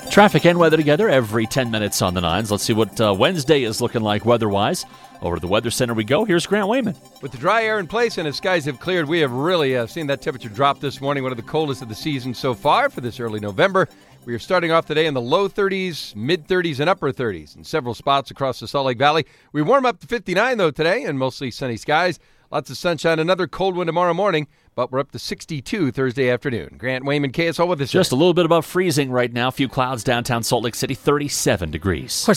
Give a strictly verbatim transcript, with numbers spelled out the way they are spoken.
Traffic and weather together every ten minutes on the nines. Let's see what uh, Wednesday is looking like weather-wise. Over to the Weather Center we go. Here's Grant Wayman. With the dry air in place and as skies have cleared, we have really uh, seen that temperature drop this morning, one of the coldest of the season so far for this early November. We are starting off today in the low thirties, mid-thirties, and upper thirties in several spots across the Salt Lake Valley. We warm up to fifty-nine, though, today, and mostly sunny skies. Lots of sunshine, another cold one tomorrow morning, but we're up to sixty-two Thursday afternoon. Grant Wayman, K S L with us. Just a little bit above freezing right now. A few clouds downtown Salt Lake City, thirty-seven degrees. Of course,